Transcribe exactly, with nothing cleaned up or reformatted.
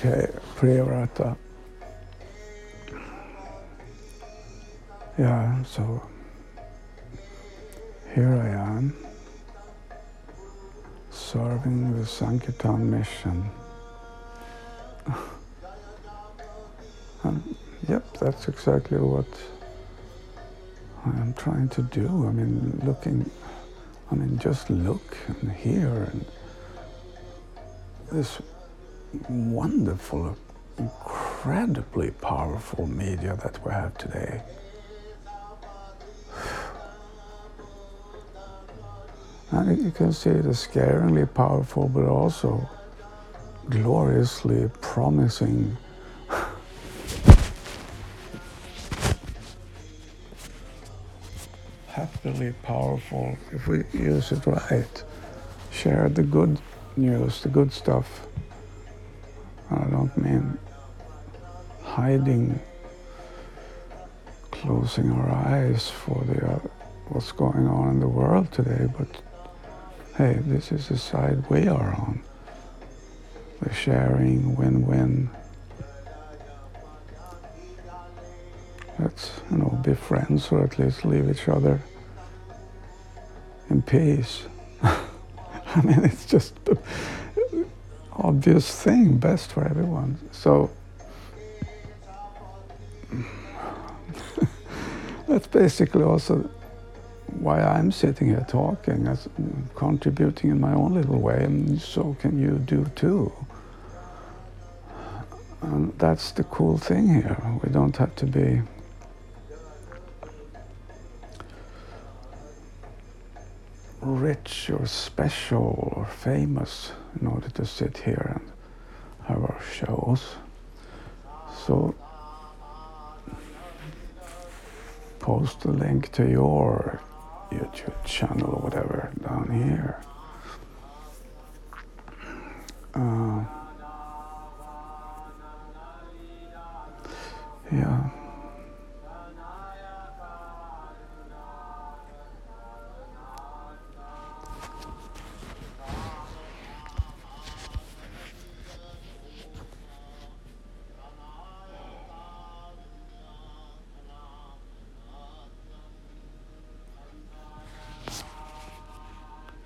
Okay, Priyavrata. Yeah, so here I am, serving the Sankirtan mission. And yep, that's exactly what I am trying to do. I mean, looking, I mean, just look and hear and this wonderful, incredibly powerful media that we have today. And you can see it as scarily powerful, but also gloriously promising. Happily powerful if we use it right. Share the good news, the good stuff. I don't mean hiding, closing our eyes for the uh, what's going on in the world today, but hey, this is the side we are on. The sharing, win-win. Let's, you know, be friends, or at least leave each other in peace. I mean, it's just the obvious thing, best for everyone. So that's basically also why I'm sitting here talking, as contributing in my own little way, and so can you do too. And that's the cool thing here. We don't have to be rich or special or famous in order to sit here and have our shows. So post the link to your YouTube channel or whatever down here. Uh,